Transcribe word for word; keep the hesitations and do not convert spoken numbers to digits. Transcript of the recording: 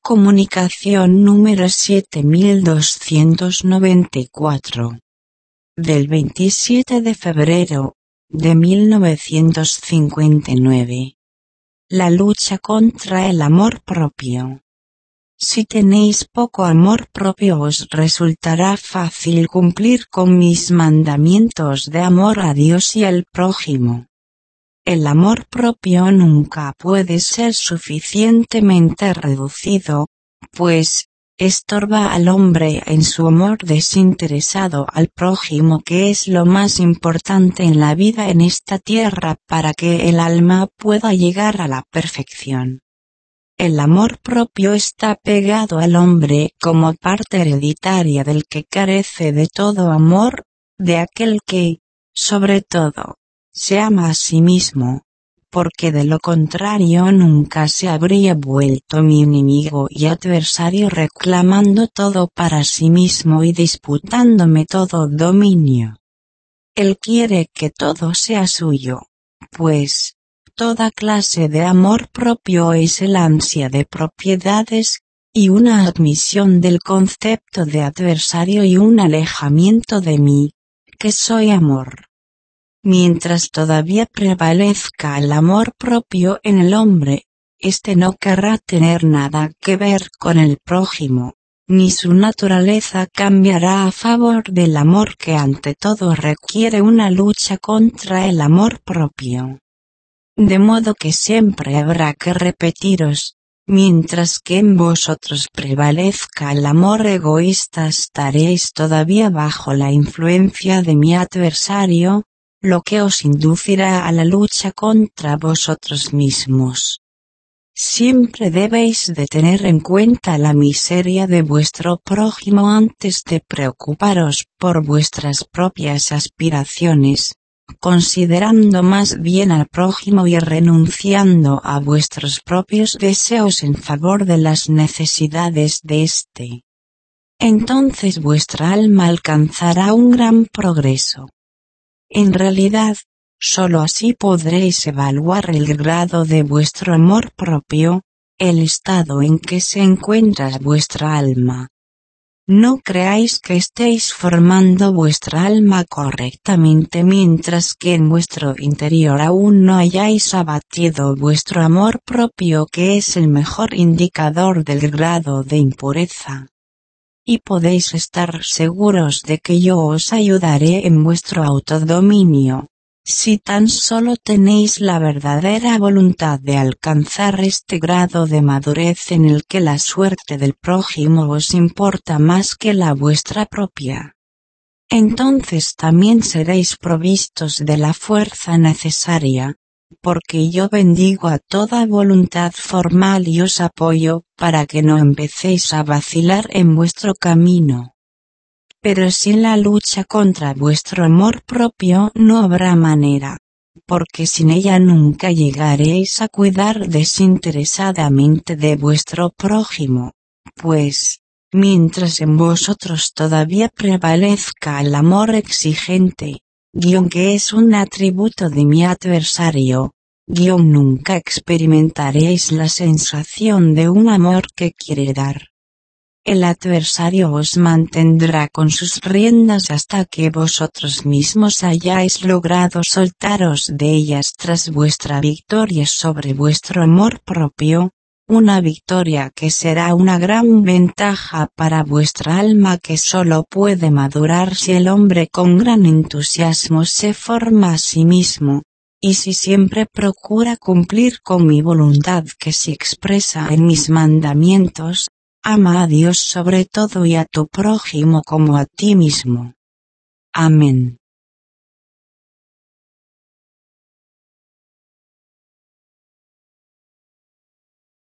Comunicación número siete mil doscientos noventa y cuatro. Del veintisiete de febrero, de mil novecientos cincuenta y nueve. La lucha contra el amor propio. Si tenéis poco amor propio os resultará fácil cumplir con mis mandamientos de amor a Dios y al prójimo. El amor propio nunca puede ser suficientemente reducido, pues, estorba al hombre en su amor desinteresado al prójimo, que es lo más importante en la vida en esta tierra para que el alma pueda llegar a la perfección. El amor propio está pegado al hombre como parte hereditaria del que carece de todo amor, de aquel que, sobre todo, se ama a sí mismo, porque de lo contrario nunca se habría vuelto mi enemigo y adversario, reclamando todo para sí mismo y disputándome todo dominio. Él quiere que todo sea suyo, pues, toda clase de amor propio es el ansia de propiedades, y una admisión del concepto de adversario y un alejamiento de mí, que soy amor. Mientras todavía prevalezca el amor propio en el hombre, éste no querrá tener nada que ver con el prójimo, ni su naturaleza cambiará a favor del amor, que ante todo requiere una lucha contra el amor propio. De modo que siempre habrá que repetiros, mientras que en vosotros prevalezca el amor egoísta, estaréis todavía bajo la influencia de mi adversario, lo que os inducirá a la lucha contra vosotros mismos. Siempre debéis de tener en cuenta la miseria de vuestro prójimo antes de preocuparos por vuestras propias aspiraciones, considerando más bien al prójimo y renunciando a vuestros propios deseos en favor de las necesidades de éste. Entonces vuestra alma alcanzará un gran progreso. En realidad, sólo así podréis evaluar el grado de vuestro amor propio, el estado en que se encuentra vuestra alma. No creáis que estéis formando vuestra alma correctamente mientras que en vuestro interior aún no hayáis abatido vuestro amor propio, que es el mejor indicador del grado de impureza. Y podéis estar seguros de que yo os ayudaré en vuestro autodominio, si tan solo tenéis la verdadera voluntad de alcanzar este grado de madurez en el que la suerte del prójimo os importa más que la vuestra propia. Entonces también seréis provistos de la fuerza necesaria, porque yo bendigo a toda voluntad formal y os apoyo para que no empecéis a vacilar en vuestro camino. Pero sin la lucha contra vuestro amor propio no habrá manera, porque sin ella nunca llegaréis a cuidar desinteresadamente de vuestro prójimo, pues, mientras en vosotros todavía prevalezca el amor exigente, guión que es un atributo de mi adversario, guión nunca experimentaréis la sensación de un amor que quiere dar. El adversario os mantendrá con sus riendas hasta que vosotros mismos hayáis logrado soltaros de ellas tras vuestra victoria sobre vuestro amor propio, una victoria que será una gran ventaja para vuestra alma, que solo puede madurar si el hombre con gran entusiasmo se forma a sí mismo, y si siempre procura cumplir con mi voluntad que se expresa en mis mandamientos. Ama a Dios sobre todo y a tu prójimo como a ti mismo. Amén.